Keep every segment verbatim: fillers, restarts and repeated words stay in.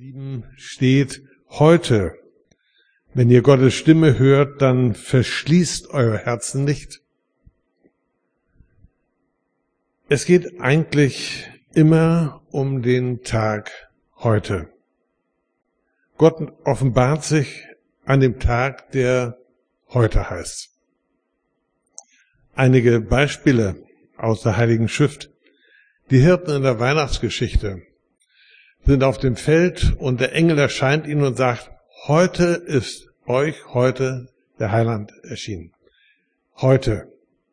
sieben steht heute. Wenn ihr Gottes Stimme hört, dann verschließt euer Herzen nicht. Es geht eigentlich immer um den Tag heute. Gott offenbart sich an dem Tag, der heute heißt. Einige Beispiele aus der Heiligen Schrift. Die Hirten in der Weihnachtsgeschichte sind auf dem Feld und der Engel erscheint ihnen und sagt, heute ist euch heute der Heiland erschienen. Heute.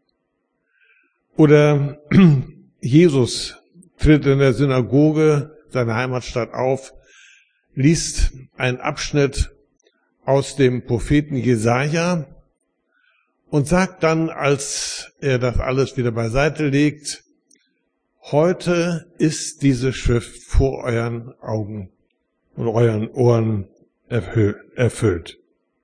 Oder Jesus tritt in der Synagoge seiner Heimatstadt auf, liest einen Abschnitt aus dem Propheten Jesaja und sagt dann, als er das alles wieder beiseite legt, heute ist diese Schrift vor euren Augen und euren Ohren erfüllt.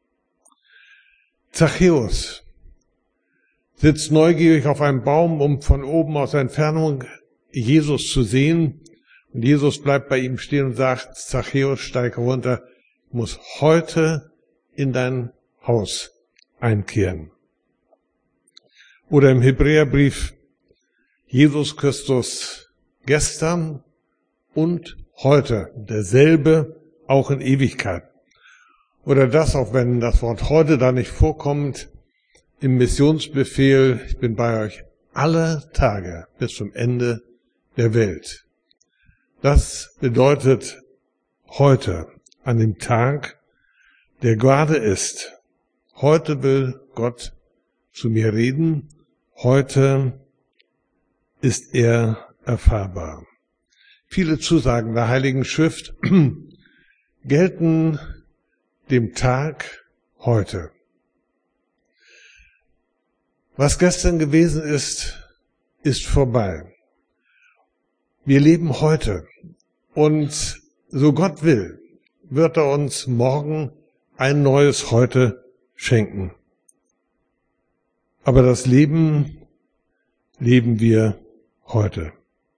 Zachäus sitzt neugierig auf einem Baum, um von oben aus der Entfernung Jesus zu sehen. Und Jesus bleibt bei ihm stehen und sagt, Zachäus, steig runter, ich muss heute in dein Haus einkehren. Oder im Hebräerbrief, Jesus Christus gestern und heute, derselbe auch in Ewigkeit. Oder das, auch wenn das Wort heute da nicht vorkommt, im Missionsbefehl, ich bin bei euch alle Tage bis zum Ende der Welt. Das bedeutet heute, an dem Tag, der gerade ist. Heute will Gott zu mir reden. Heute ist er erfahrbar. Viele Zusagen der Heiligen Schrift gelten dem Tag heute. Was gestern gewesen ist, ist vorbei. Wir leben heute und so Gott will, wird er uns morgen ein neues Heute schenken. Aber das Leben leben wir heute.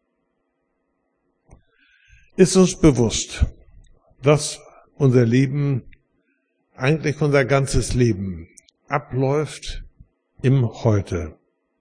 Ist uns bewusst, dass unser Leben, eigentlich unser ganzes Leben, abläuft im Heute.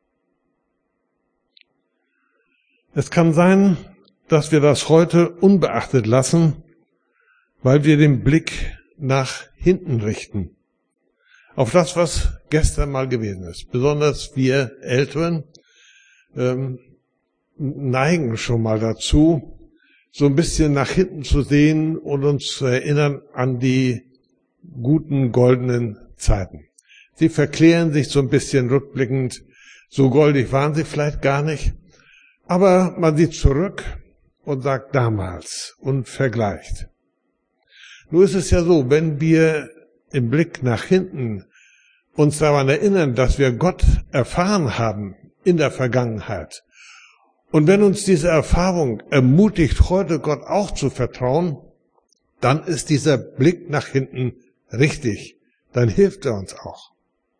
Es kann sein, dass wir das heute unbeachtet lassen, weil wir den Blick nach hinten richten. Auf das, was gestern mal gewesen ist. Besonders wir Älteren ähm, neigen schon mal dazu, so ein bisschen nach hinten zu sehen und uns zu erinnern an die guten, goldenen Zeiten. Sie verklären sich so ein bisschen rückblickend. So goldig waren sie vielleicht gar nicht. Aber man sieht zurück und sagt damals und vergleicht. Nur ist es ja so, wenn wir im Blick nach hinten uns daran erinnern, dass wir Gott erfahren haben in der Vergangenheit. Und wenn uns diese Erfahrung ermutigt, heute Gott auch zu vertrauen, dann ist dieser Blick nach hinten richtig. Dann hilft er uns auch.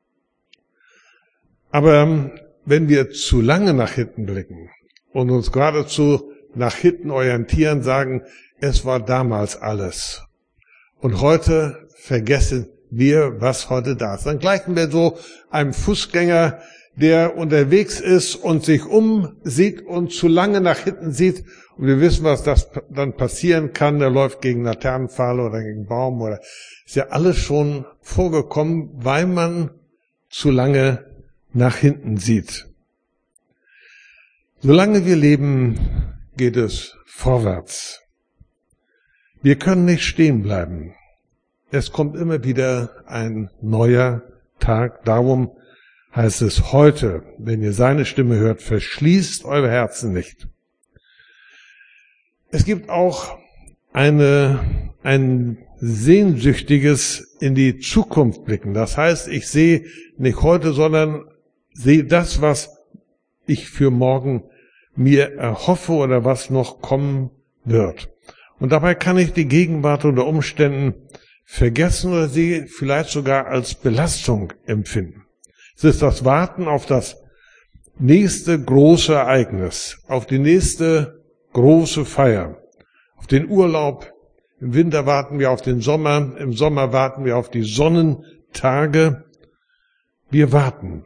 Aber wenn wir zu lange nach hinten blicken und uns geradezu nach hinten orientieren, sagen, es war damals alles. Und heute vergessen wir, was heute da ist. Dann gleichen wir so einem Fußgänger, der unterwegs ist und sich umsieht und zu lange nach hinten sieht. Und wir wissen, was das dann passieren kann. Der läuft gegen Laternenpfahle oder gegen einen Baum oder ist ja alles schon vorgekommen, weil man zu lange nach hinten sieht. Solange wir leben, geht es vorwärts. Wir können nicht stehen bleiben. Es kommt immer wieder ein neuer Tag. Darum heißt es heute, wenn ihr seine Stimme hört, verschließt eure Herzen nicht. Es gibt auch eine, ein sehnsüchtiges in die Zukunft blicken. Das heißt, ich sehe nicht heute, sondern sehe das, was ich für morgen mir erhoffe oder was noch kommen wird. Und dabei kann ich die Gegenwart unter Umständen vergessen oder sie vielleicht sogar als Belastung empfinden. Es ist das Warten auf das nächste große Ereignis, auf die nächste große Feier, auf den Urlaub, Im Winter warten wir auf den Sommer, im Sommer warten wir auf die Sonnentage. Wir warten.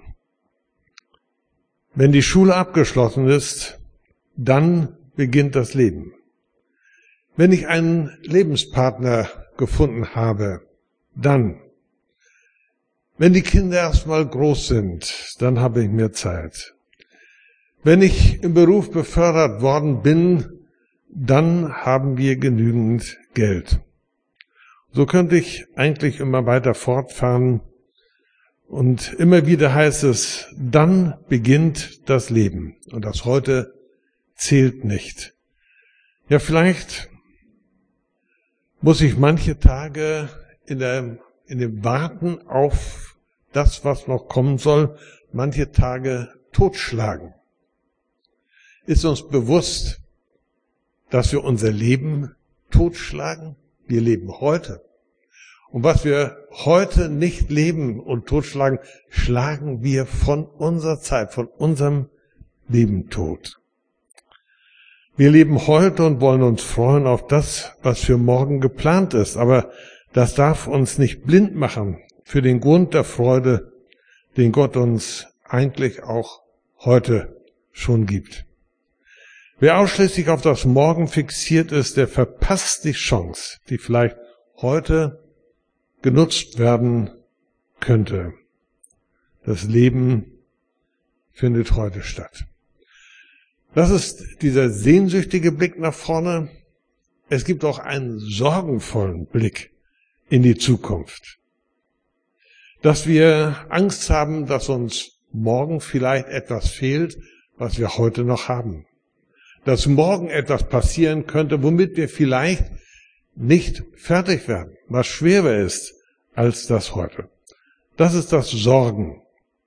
Wenn die Schule abgeschlossen ist, dann beginnt das Leben. Wenn ich einen Lebenspartner gefunden habe, dann. Wenn die Kinder erstmal groß sind, dann habe ich mehr Zeit. Wenn ich im Beruf befördert worden bin, dann haben wir genügend Geld. So könnte ich eigentlich immer weiter fortfahren. Und immer wieder heißt es, dann beginnt das Leben. Und das heute zählt nicht. Ja, vielleicht muss ich manche Tage in, der, in dem Warten auf das, was noch kommen soll, manche Tage totschlagen. Ist uns bewusst, dass wir unser Leben totschlagen? Wir leben heute. Und was wir heute nicht leben und totschlagen, schlagen wir von unserer Zeit, von unserem Leben tot. Wir leben heute und wollen uns freuen auf das, was für morgen geplant ist. Aber das darf uns nicht blind machen für den Grund der Freude, den Gott uns eigentlich auch heute schon gibt. Wer ausschließlich auf das Morgen fixiert ist, der verpasst die Chance, die vielleicht heute genutzt werden könnte. Das Leben findet heute statt. Das ist dieser sehnsüchtige Blick nach vorne. Es gibt auch einen sorgenvollen Blick in die Zukunft. Dass wir Angst haben, dass uns morgen vielleicht etwas fehlt, was wir heute noch haben. Dass morgen etwas passieren könnte, womit wir vielleicht nicht fertig werden, was schwerer ist als das heute. Das ist das Sorgen.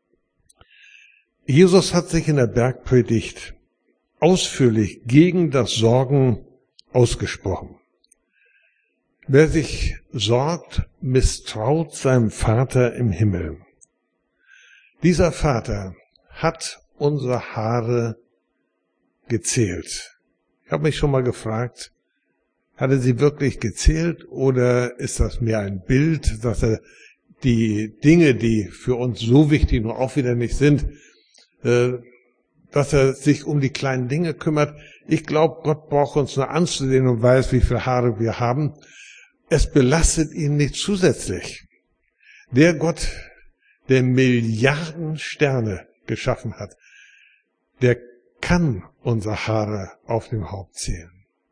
Jesus hat sich in der Bergpredigt ausführlich gegen das Sorgen ausgesprochen. Wer sich sorgt, misstraut seinem Vater im Himmel. Dieser Vater hat unsere Haare gezählt. Ich habe mich schon mal gefragt, hat er sie wirklich gezählt oder ist das mehr ein Bild, dass er die Dinge, die für uns so wichtig nur auch wieder nicht sind, äh, dass er sich um die kleinen Dinge kümmert? Ich glaube, Gott braucht uns nur anzusehen und weiß, wie viele Haare wir haben. Es belastet ihn nicht zusätzlich. Der Gott, der Milliarden Sterne geschaffen hat, der kann unsere Haare auf dem Haupt zählen.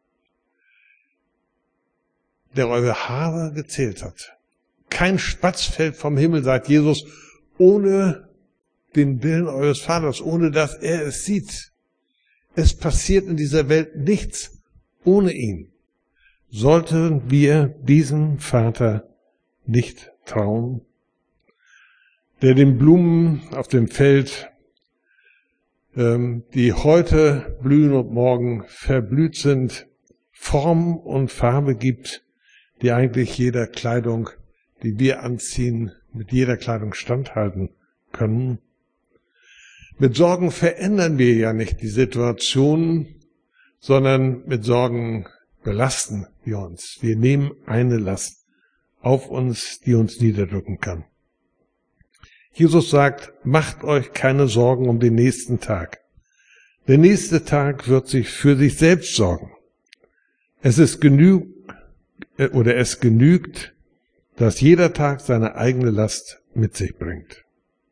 Der eure Haare gezählt hat. Kein Spatz fällt vom Himmel, sagt Jesus, ohne den Willen eures Vaters, ohne dass er es sieht. Es passiert in dieser Welt nichts ohne ihn. Sollten wir diesem Vater nicht trauen, der den Blumen auf dem Feld, ähm, die heute blühen und morgen verblüht sind, Form und Farbe gibt, die eigentlich jeder Kleidung, die wir anziehen, mit jeder Kleidung standhalten können. Mit Sorgen verändern wir ja nicht die Situation, sondern mit Sorgen belasten wir uns. Wir nehmen eine Last auf uns, die uns niederdrücken kann. Jesus sagt, macht euch keine Sorgen um den nächsten Tag. Der nächste Tag wird sich für sich selbst sorgen. Es ist genug, oder es genügt, dass jeder Tag seine eigene Last mit sich bringt.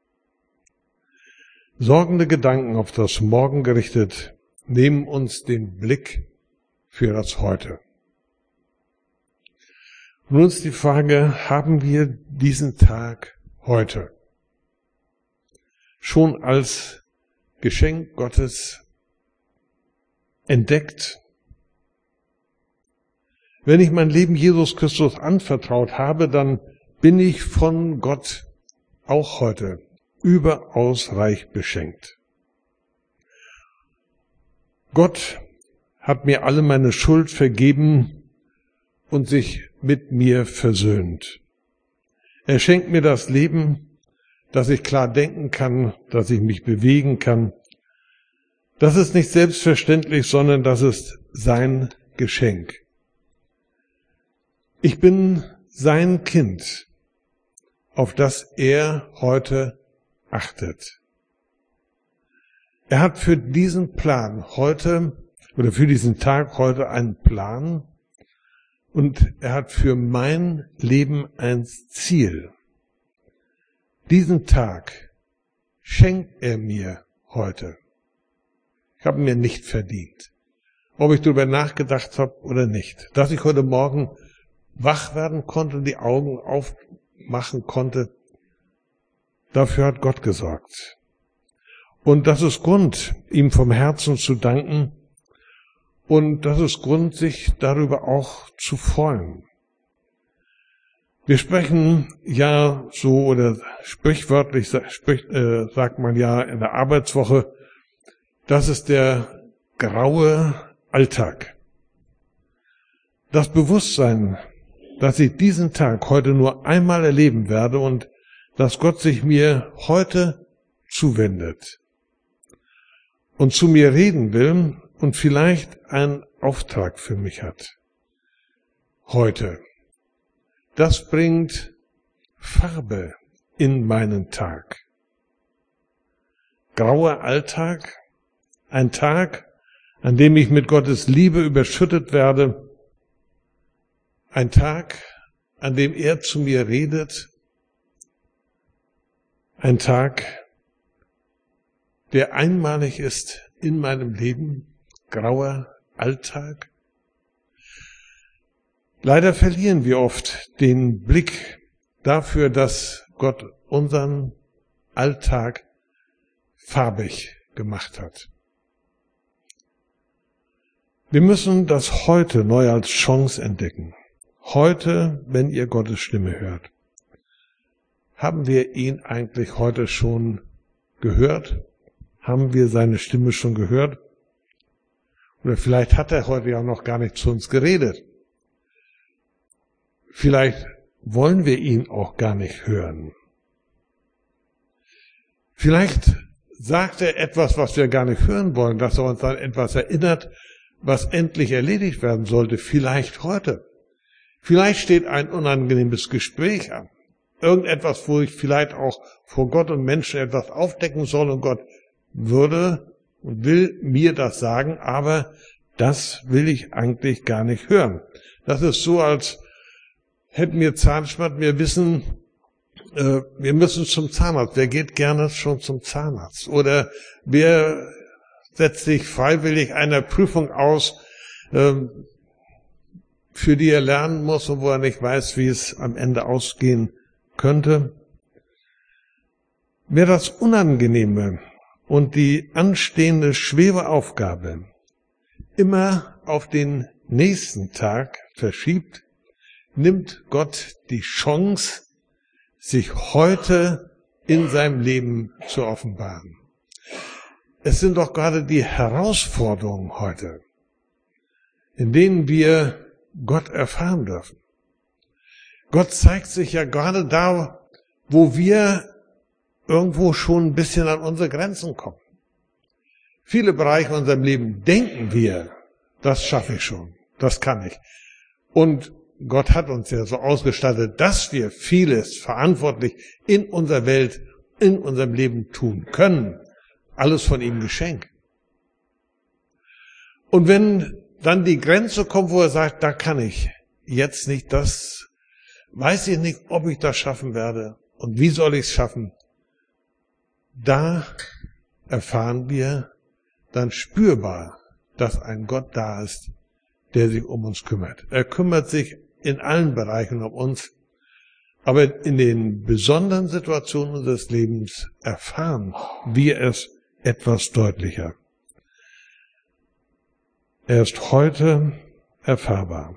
Sorgende Gedanken auf das Morgen gerichtet, nehmen uns den Blick für das Heute. Nun ist die Frage, haben wir diesen Tag heute schon als Geschenk Gottes entdeckt? Wenn ich mein Leben Jesus Christus anvertraut habe, dann bin ich von Gott auch heute überaus reich beschenkt. Gott hat mir alle meine Schuld vergeben und sich mit mir versöhnt. Er schenkt mir das Leben, dass ich klar denken kann, dass ich mich bewegen kann. Das ist nicht selbstverständlich, sondern das ist sein Geschenk. Ich bin sein Kind, auf das er heute achtet. Er hat für diesen Plan heute oder für diesen Tag heute einen Plan und er hat für mein Leben ein Ziel. Diesen Tag schenkt er mir heute. Ich habe ihn mir nicht verdient, ob ich darüber nachgedacht habe oder nicht. Dass ich heute Morgen wach werden konnte, die Augen aufmachen konnte, dafür hat Gott gesorgt. Und das ist Grund, ihm vom Herzen zu danken. Und das ist Grund, sich darüber auch zu freuen. Wir sprechen ja so, oder sprichwörtlich sprich, äh, sagt man ja in der Arbeitswoche, das ist der graue Alltag. Das Bewusstsein, dass ich diesen Tag heute nur einmal erleben werde und dass Gott sich mir heute zuwendet und zu mir reden will und vielleicht einen Auftrag für mich hat. Heute. Das bringt Farbe in meinen Tag. Grauer Alltag, ein Tag, an dem ich mit Gottes Liebe überschüttet werde, ein Tag, an dem er zu mir redet, ein Tag, der einmalig ist in meinem Leben, grauer Alltag. Leider verlieren wir oft den Blick dafür, dass Gott unseren Alltag farbig gemacht hat. Wir müssen das heute neu als Chance entdecken. Heute, wenn ihr Gottes Stimme hört. Haben wir ihn eigentlich heute schon gehört? Haben wir seine Stimme schon gehört? Oder vielleicht hat er heute ja noch gar nicht zu uns geredet. Vielleicht wollen wir ihn auch gar nicht hören. Vielleicht sagt er etwas, was wir gar nicht hören wollen, dass er uns an etwas erinnert, was endlich erledigt werden sollte. Vielleicht heute. Vielleicht steht ein unangenehmes Gespräch an. Irgendetwas, wo ich vielleicht auch vor Gott und Menschen etwas aufdecken soll und Gott würde und will mir das sagen, aber das will ich eigentlich gar nicht hören. Das ist so, als hätten wir Zahnschmerzen, wir wissen, äh, wir müssen zum Zahnarzt. Wer geht gerne schon zum Zahnarzt? Oder wer setzt sich freiwillig einer Prüfung aus, äh, für die er lernen muss und wo er nicht weiß, wie es am Ende ausgehen könnte? Wer das Unangenehme und die anstehende schwere Aufgabe immer auf den nächsten Tag verschiebt, nimmt Gott die Chance, sich heute in seinem Leben zu offenbaren. Es sind doch gerade die Herausforderungen heute, in denen wir Gott erfahren dürfen. Gott zeigt sich ja gerade da, wo wir irgendwo schon ein bisschen an unsere Grenzen kommen. Viele Bereiche in unserem Leben denken wir, das schaffe ich schon, das kann ich. Und Gott hat uns ja so ausgestattet, dass wir vieles verantwortlich in unserer Welt, in unserem Leben tun können. Alles von ihm Geschenk. Und wenn dann die Grenze kommt, wo er sagt, da kann ich jetzt nicht, das weiß ich nicht, ob ich das schaffen werde und wie soll ich es schaffen, da erfahren wir dann spürbar, dass ein Gott da ist, der sich um uns kümmert. Er kümmert sich in allen Bereichen um uns, aber in den besonderen Situationen unseres Lebens erfahren wir es etwas deutlicher. Er ist heute erfahrbar.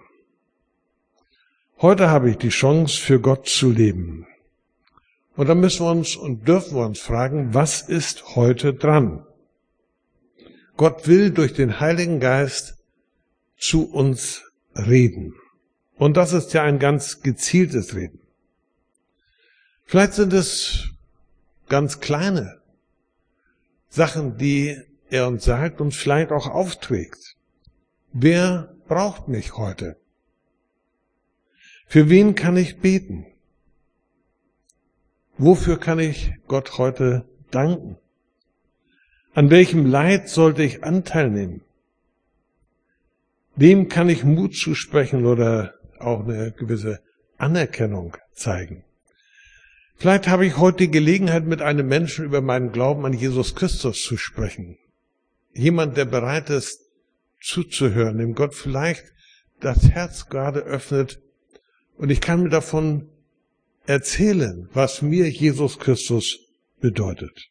Heute habe ich die Chance, für Gott zu leben. Und dann müssen wir uns und dürfen wir uns fragen, was ist heute dran? Gott will durch den Heiligen Geist zu uns reden. Und das ist ja ein ganz gezieltes Reden. Vielleicht sind es ganz kleine Sachen, die er uns sagt und vielleicht auch aufträgt. Wer braucht mich heute? Für wen kann ich beten? Wofür kann ich Gott heute danken? An welchem Leid sollte ich Anteil nehmen? Wem kann ich Mut zusprechen oder auch eine gewisse Anerkennung zeigen? Vielleicht habe ich heute die Gelegenheit, mit einem Menschen über meinen Glauben an Jesus Christus zu sprechen. Jemand, der bereit ist, zuzuhören, dem Gott vielleicht das Herz gerade öffnet und ich kann mir davon erzählen, was mir Jesus Christus bedeutet.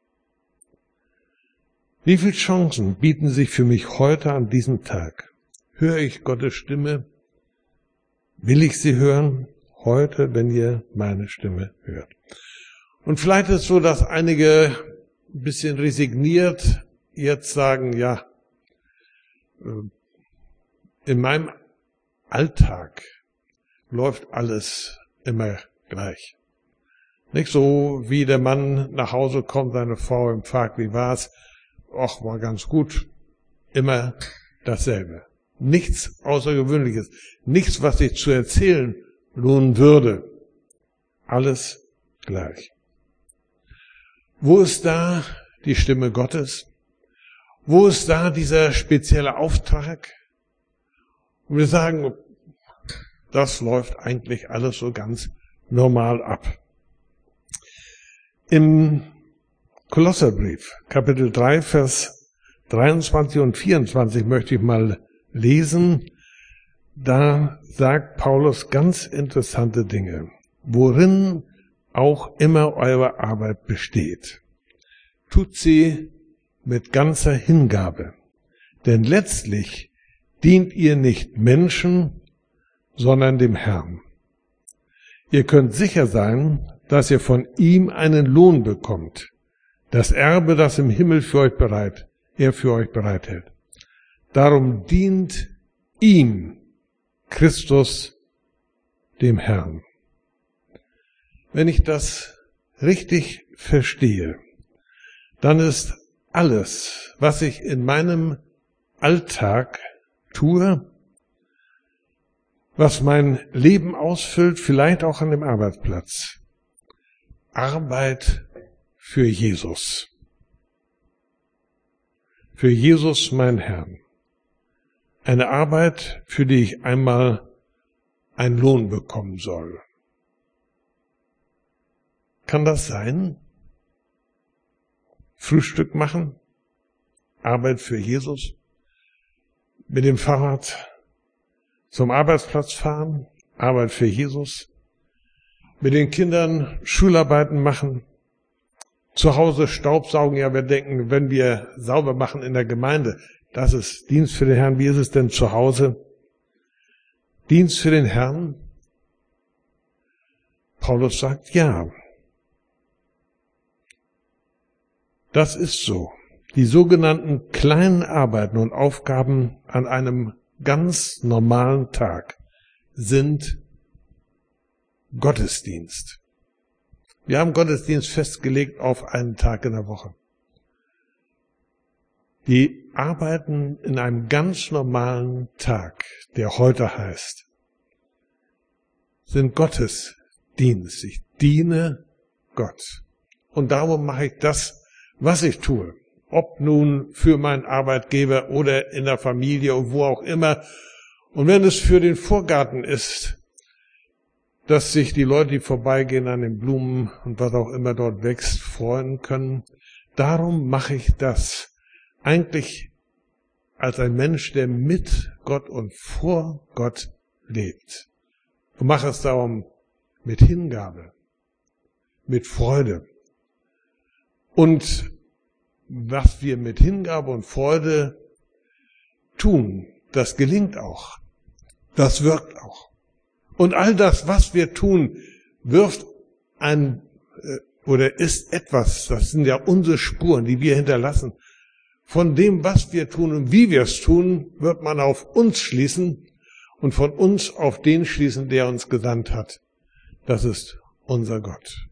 Wie viele Chancen bieten sich für mich heute an diesem Tag? Höre ich Gottes Stimme? Will ich sie hören? Heute, wenn ihr meine Stimme hört. Und vielleicht ist es so, dass einige ein bisschen resigniert jetzt sagen, ja, in meinem Alltag läuft alles immer gleich. Nicht so, wie der Mann nach Hause kommt, seine Frau ihm fragt, wie war's? Ach, war ganz gut. Immer dasselbe. Nichts Außergewöhnliches. Nichts, was sich zu erzählen lohnen würde. Alles gleich. Wo ist da die Stimme Gottes? Wo ist da dieser spezielle Auftrag? Und wir sagen, das läuft eigentlich alles so ganz normal ab. Im Kolosserbrief, Kapitel drei, Vers dreiundzwanzig und vierundzwanzig möchte ich mal lesen. Da sagt Paulus ganz interessante Dinge, worin auch immer eure Arbeit besteht. Tut sie mit ganzer Hingabe, denn letztlich dient ihr nicht Menschen, sondern dem Herrn. Ihr könnt sicher sein, dass ihr von ihm einen Lohn bekommt, das Erbe, das im Himmel für euch bereit, er für euch bereithält. Darum dient ihm, Christus, dem Herrn. Wenn ich das richtig verstehe, dann ist alles, was ich in meinem Alltag tue, was mein Leben ausfüllt, vielleicht auch an dem Arbeitsplatz, Arbeit für Jesus. Für Jesus, mein Herrn. Eine Arbeit, für die ich einmal einen Lohn bekommen soll. Kann das sein? Frühstück machen? Arbeit für Jesus? Mit dem Fahrrad zum Arbeitsplatz fahren? Arbeit für Jesus? Mit den Kindern Schularbeiten machen? Zu Hause Staubsaugen? Ja, wir denken, wenn wir sauber machen in der Gemeinde, das ist Dienst für den Herrn. Wie ist es denn zu Hause? Dienst für den Herrn? Paulus sagt, ja. Das ist so. Die sogenannten kleinen Arbeiten und Aufgaben an einem ganz normalen Tag sind Gottesdienst. Wir haben Gottesdienst festgelegt auf einen Tag in der Woche. Die arbeiten in einem ganz normalen Tag, der heute heißt, sind Gottesdienst. Ich diene Gott. Und darum mache ich das, was ich tue. Ob nun für meinen Arbeitgeber oder in der Familie und wo auch immer. Und wenn es für den Vorgarten ist, dass sich die Leute, die vorbeigehen an den Blumen und was auch immer dort wächst, freuen können, darum mache ich das. Eigentlich als ein Mensch, der mit Gott und vor Gott lebt. Und mache es darum mit Hingabe, mit Freude. Und was wir mit Hingabe und Freude tun, das gelingt auch. Das wirkt auch. Und all das, was wir tun, wirft ein oder ist etwas, das sind ja unsere Spuren, die wir hinterlassen. Von dem, was wir tun und wie wir es tun, wird man auf uns schließen und von uns auf den schließen, der uns gesandt hat. Das ist unser Gott.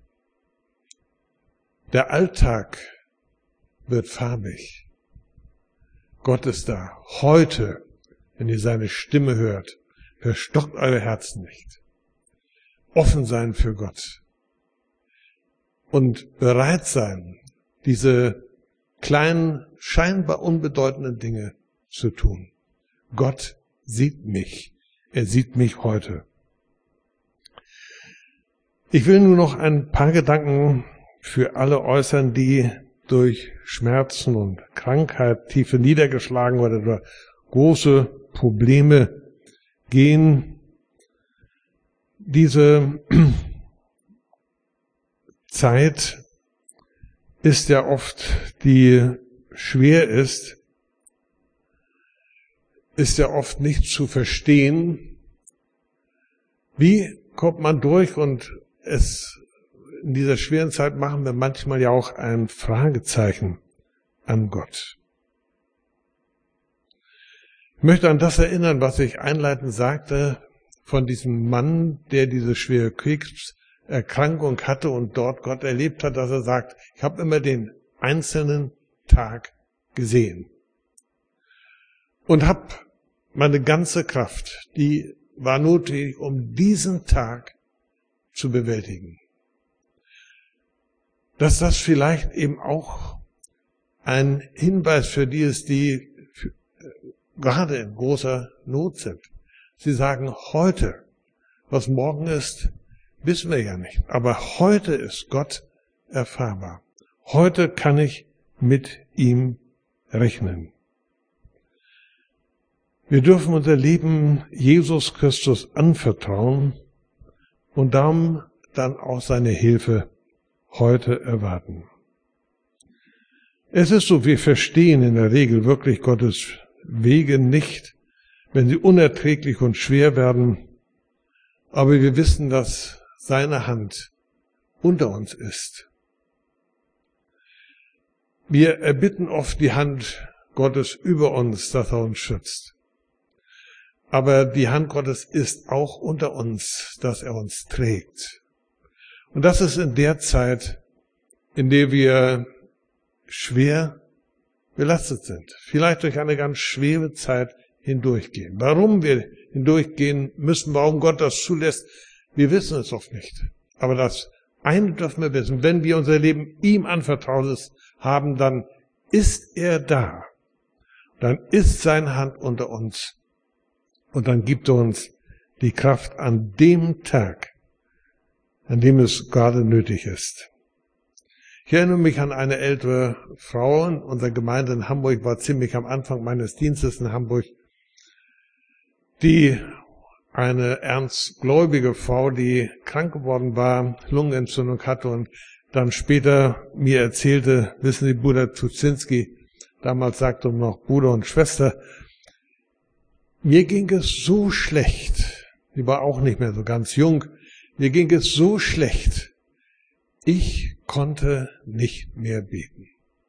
Der Alltag wird farbig. Gott ist da. Heute, wenn ihr seine Stimme hört, verstockt eure Herzen nicht. offen sein für Gott und bereit sein, diese kleinen, scheinbar unbedeutenden Dinge zu tun. Gott sieht mich. Er sieht mich heute. Ich will nur noch ein paar Gedanken für alle äußern, die durch Schmerzen und Krankheit, tiefe niedergeschlagen oder durch große Probleme gehen. Diese Zeit ist ja oft, die schwer ist, ist ja oft nicht zu verstehen. Wie kommt man durch? Und es in dieser schweren Zeit machen wir manchmal ja auch ein Fragezeichen an Gott. Ich möchte an das erinnern, was ich einleitend sagte, von diesem Mann, der diese schwere Krebserkrankung hatte und dort Gott erlebt hat, dass er sagt, ich habe immer den einzelnen Tag gesehen und habe meine ganze Kraft, die war notwendig, um diesen Tag zu bewältigen. Dass das vielleicht eben auch ein Hinweis für die ist, die gerade in großer Not sind. Sie sagen, heute, was morgen ist, wissen wir ja nicht. Aber heute ist Gott erfahrbar. Heute kann ich mit ihm rechnen. Wir dürfen unser Leben Jesus Christus anvertrauen und darum dann auch seine Hilfe heute erwarten. Es ist so, wir verstehen in der Regel wirklich Gottes Wege nicht, wenn sie unerträglich und schwer werden, aber wir wissen, dass seine Hand unter uns ist. Wir erbitten oft die Hand Gottes über uns, dass er uns schützt. Aber die Hand Gottes ist auch unter uns, dass er uns trägt. Und das ist in der Zeit, in der wir schwer belastet sind. Vielleicht durch eine ganz schwere Zeit hindurchgehen. Warum wir hindurchgehen müssen, warum Gott das zulässt, wir wissen es oft nicht. Aber das eine dürfen wir wissen, wenn wir unser Leben ihm anvertraut haben, dann ist er da. Dann ist seine Hand unter uns. Und dann gibt er uns die Kraft an dem Tag, an dem es gerade nötig ist. Ich erinnere mich an eine ältere Frau in unserer Gemeinde in Hamburg, war ziemlich am Anfang meines Dienstes in Hamburg, die eine ernstgläubige Frau, die krank geworden war, Lungenentzündung hatte und dann später mir erzählte, wissen Sie, Bruder Tuzinski, damals sagte man noch Bruder und Schwester, mir ging es so schlecht, die war auch nicht mehr so ganz jung, mir ging es so schlecht, ich konnte nicht mehr beten.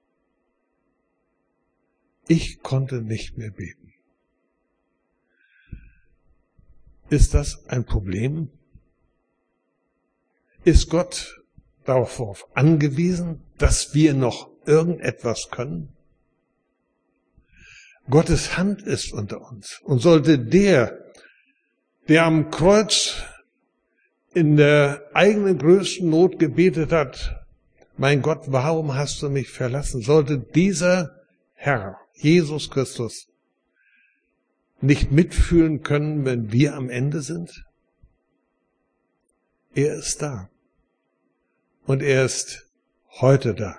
Ich konnte nicht mehr beten. Ist das ein Problem? Ist Gott darauf angewiesen, dass wir noch irgendetwas können? Gottes Hand ist unter uns. Und sollte der, der am Kreuz in der eigenen größten Not gebetet hat, mein Gott, warum hast du mich verlassen? Sollte dieser Herr, Jesus Christus, nicht mitfühlen können, wenn wir am Ende sind? Er ist da. Und er ist heute da.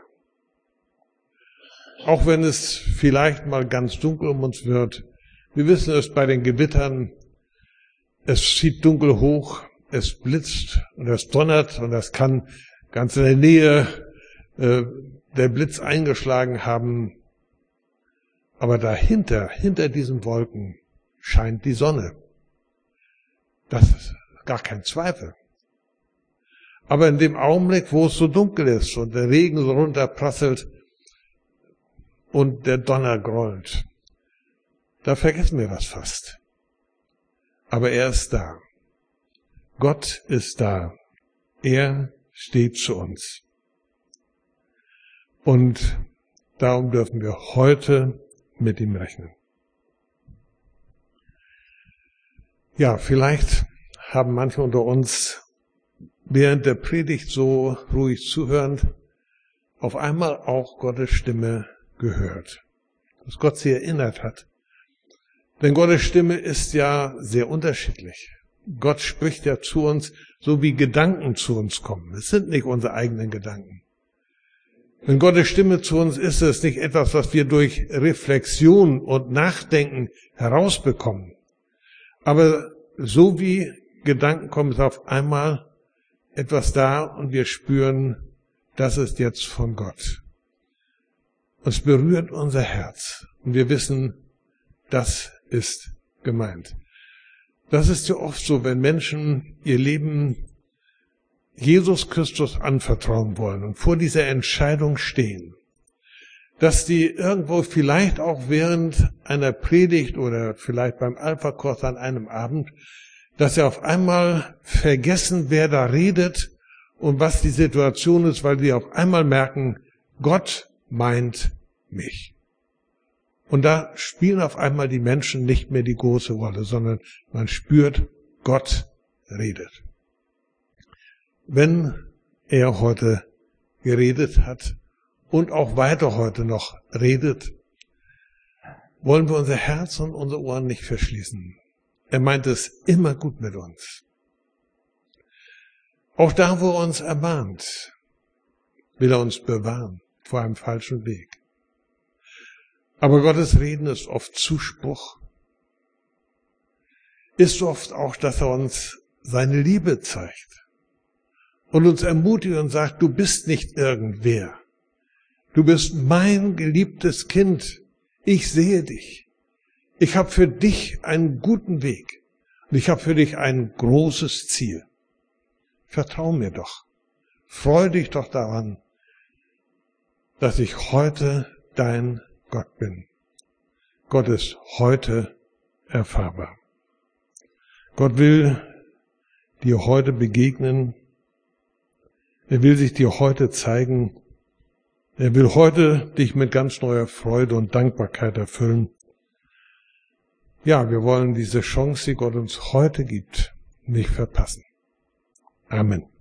Auch wenn es vielleicht mal ganz dunkel um uns wird. Wir wissen es bei den Gewittern. Es zieht dunkel hoch, es blitzt und es donnert und es kann ganz in der Nähe äh, der Blitz eingeschlagen haben. Aber dahinter, hinter diesen Wolken, scheint die Sonne. Das ist gar kein Zweifel. Aber in dem Augenblick, wo es so dunkel ist und der Regen so runterprasselt und der Donner grollt, da vergessen wir das fast. Aber er ist da. Gott ist da. Er steht zu uns. Und darum dürfen wir heute mit ihm rechnen. Ja, vielleicht haben manche unter uns während der Predigt so ruhig zuhörend, auf einmal auch Gottes Stimme gehört. Dass Gott sie erinnert hat. Denn Gottes Stimme ist ja sehr unterschiedlich. Gott spricht ja zu uns, so wie Gedanken zu uns kommen. Es sind nicht unsere eigenen Gedanken. Wenn Gottes Stimme zu uns ist, ist es nicht etwas, was wir durch Reflexion und Nachdenken herausbekommen. Aber so wie Gedanken kommen, ist auf einmal etwas da und wir spüren, das ist jetzt von Gott. Uns berührt unser Herz und wir wissen, das ist gemeint. Das ist ja oft so, wenn Menschen ihr Leben Jesus Christus anvertrauen wollen und vor dieser Entscheidung stehen, dass die irgendwo vielleicht auch während einer Predigt oder vielleicht beim Alpha-Kurs an einem Abend, dass sie auf einmal vergessen, wer da redet und was die Situation ist, weil sie auf einmal merken, Gott meint mich. Und da spielen auf einmal die Menschen nicht mehr die große Rolle, sondern man spürt, Gott redet. Wenn er heute geredet hat und auch weiter heute noch redet, wollen wir unser Herz und unsere Ohren nicht verschließen. Er meint es immer gut mit uns. Auch da, wo er uns ermahnt, will er uns bewahren vor einem falschen Weg. Aber Gottes Reden ist oft Zuspruch, ist oft auch, dass er uns seine Liebe zeigt und uns ermutigt und sagt, du bist nicht irgendwer. Du bist mein geliebtes Kind. Ich sehe dich. Ich habe für dich einen guten Weg und ich habe für dich ein großes Ziel. Vertrau mir doch. Freu dich doch daran, dass ich heute dein Gott bin. Gott ist heute erfahrbar. Gott will dir heute begegnen. Er will sich dir heute zeigen. Er will heute dich mit ganz neuer Freude und Dankbarkeit erfüllen. Ja, wir wollen diese Chance, die Gott uns heute gibt, nicht verpassen. Amen.